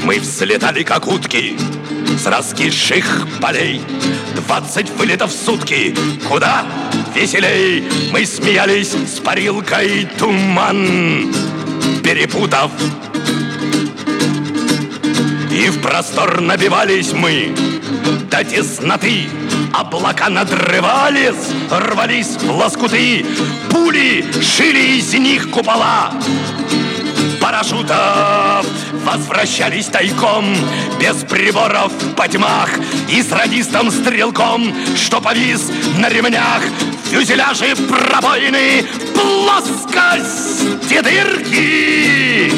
Мы взлетали, как утки, с раскисших полей. 20 вылетов в сутки, куда веселей. Мы смеялись с парилкой туман перепутав. И в простор набивались мы до тесноты. Облака надрывались, рвались в лоскуты. Пули шили из них купола парашютов. Возвращались тайком, без приборов по тьмах. И с радистом-стрелком, что повис на ремнях. Фюзеляжи пробоины, плоскости дырки.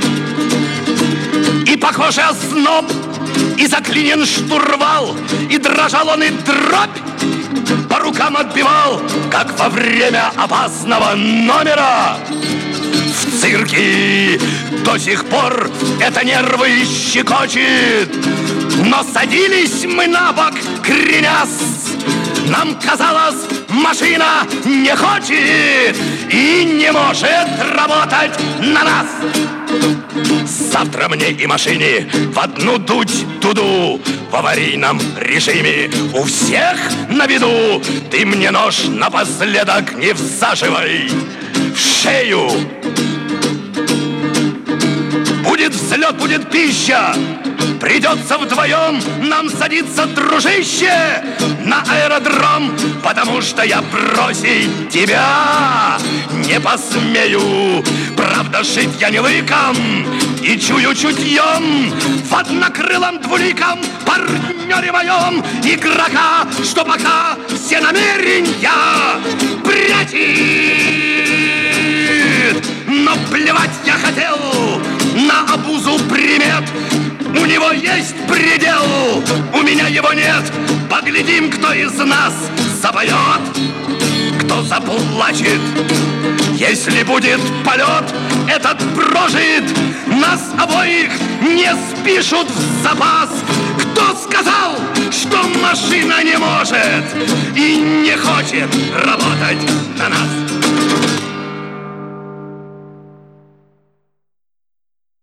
И похоже озноб, и заклинен штурвал. И дрожал он, и дробь по рукам отбивал, как во время опасного номера в цирке. До сих пор это нервы щекочет. Но садились мы на бок, кренясь. Нам казалось, машина не хочет и не может работать на нас. Завтра мне и машине в одну дуть дуду. В аварийном режиме у всех на виду. Ты мне нож напоследок не всаживай в шею. Будет взлет, будет пища. Придется вдвоем нам садиться, дружище, на аэродром, потому что я бросить тебя не посмею. Правда, шить я не лыком и чую чутьем в однокрылом двуликом партнере моем игрока, что пока все намерения прячет. Но плевать я хотел на обузу примет. У него есть предел, у меня его нет. Поглядим, кто из нас запоет, кто заплачет. Если будет полет этот прожит, нас обоих не спишут в запас. Кто сказал, что машина не может и не хочет работать на нас?